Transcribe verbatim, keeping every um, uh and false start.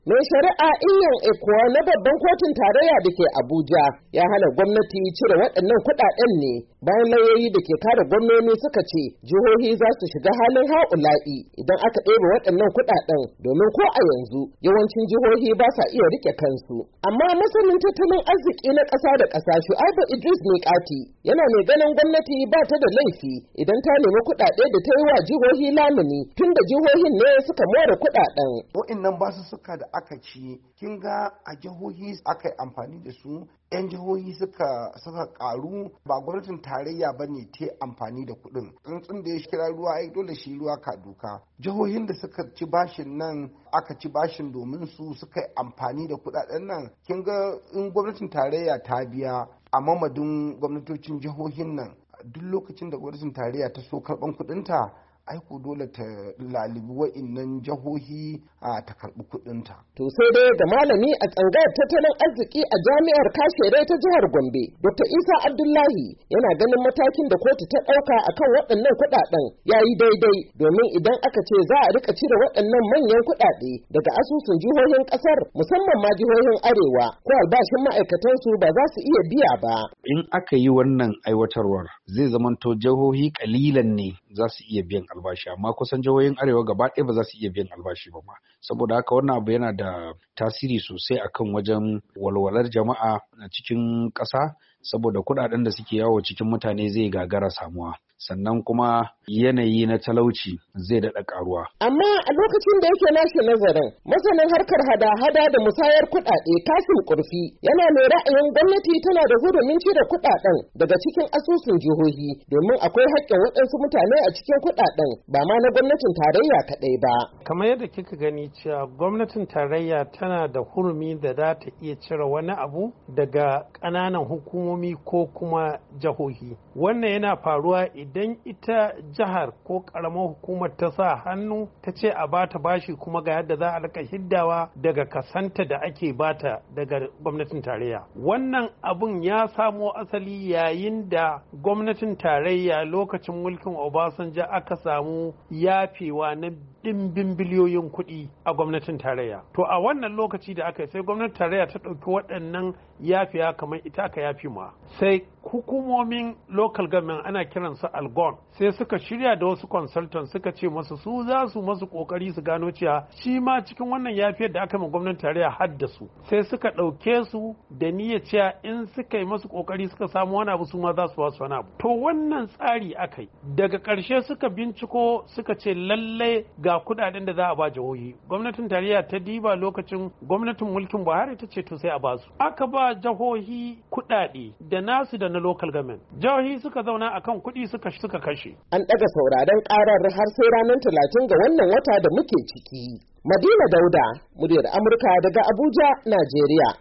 Mai shari'a Iyan Ekuwa na babban kotun tarayya da ke Abuja ya hana gwamnati cire waɗannan kuɗaɗen ne bayan lauyoyi da ke kare gwamnoni suka ce jihohi za su shiga halin ha'ula'i idan aka ɗebe waɗannan kuɗaɗen domin ko a yanzu yawancin jihohi ba sa iya rike kansu. Amma masanin tattalin arziki na ƙasa da ƙasa Shu'aibu Idris Mikati yana mai ganin gwamnati ba ta da laifi idan ta nemi kuɗaɗe da ta yi wa jihohi lamuni tunda jihohin ne suka more kuɗaɗen. Wa'innan ba su suka da aka ci kin ga a jihohi aka yi amfani da su, 'yan jihohi suka suka karu, ba gwamnatin tarayya ba ne ta amfani da kuɗin. Tsuntsun da ya kira ruwa ai dole shi ruwa ka duka. Jihohin da suka ci bashin nan aka ci bashin domin su suka yi amfani da kuɗaɗen nan, kin ga in gwamnatin tarayya ta biya a mamadin gwamnatocin jihohin nan, duk lokacin da gwamnatin tarayya ta so karɓan kuɗinta aiko dole ta lalibi wa'innan jihohi a ta karɓi kuɗinta. To sai dai da malami a tsangayar tattalin arziki a jami'ar Kashere ta jihar Gombe, Dokta Isa Abdullahi yana ganin matakin da kotu ta ɗauka akan waɗannan kuɗaɗen ya yi daidai domin idan aka ce za a rika cire waɗannan manyan kuɗaɗe daga asusun jihohin ƙasar musamman ma jihohin Arewa ko albashin ma'aikatansu ba za su iya biya ba. In aka yi wannan aiwatarwar zai zamanto jihohi kalilan ne za su iya biyan albashi amma kusan jihohin arewa gaba ɗaya ba za su iya biyan albashi ba ma, saboda haka wannan abu yana da tasiri sosai akan wajen walwalar jama'a a cikin ƙasa, saboda kuɗaɗen da suke yawo cikin mutane zai gagara samuwa, sannan kuma yanayi na talauci zai daɗa ƙaruwa. Amma a lokacin da yake nashi nazarin, masanin harkar hada-hada da musayar kuɗaɗe Kasim Kurfi yana mai ra'ayin gwamnati tana da hurumin cire kuɗaɗen daga cikin asusun jihohi domin akwai haƙƙin waɗansu mutane a cikin kuɗaɗen ba ma na gwamnatin tarayya kaɗai ba. Kamar yadda kika gani cewa gwamnatin tarayya tana da hurumi da za ta iya cire wani abu daga ƙananan hukumomi ko kuma jihohi. Wannan yana faruwa idan ita jihar ko karamar hukumar ta sa hannu ta ce a bata bashi kuma ga yadda za a rika hiddawa daga kasanta da ake bata daga gwamnatin tarayya. Wannan abun ya samo asali yayin da gwamnatin tarayya lokacin mulkin Obasanjo aka samu yafewa na ɗimbin biliyoyin kuɗi a gwamnatin tarayya. To a wannan lokaci da aka yi sai gwamnatin tarayya ta ɗauki waɗannan yafiya kamar ita aka yafi ma. Sai hukumomin local government ana kiransu algon sai suka shirya da wasu consultant suka ce masu su za su masu kokari su gano cewa shi ma cikin wannan yafiyar da aka yi gwamnatin tarayya hadda su, sai suka ɗauke su da niyyar cewa in suka yi masu kokari suka samu wani abu su ma za su wasu wani abu. To wannan tsari aka yi daga ƙarshe suka binciko suka ce lallai ga kudaden da za a ba jihohi. Gwamnatin tarayya ta diba lokacin gwamnatin mulkin Buhari ta ce to sai a ba su. Aka ba jihohi kudade da nasu da na local government. Jihohi suka zauna akan kudi suka suka kashe. An daga sauraron karar har sai ranar talatin ga wannan wata da muke ciki. Madina Dauda, muryar Amurka daga Abuja, Najeriya.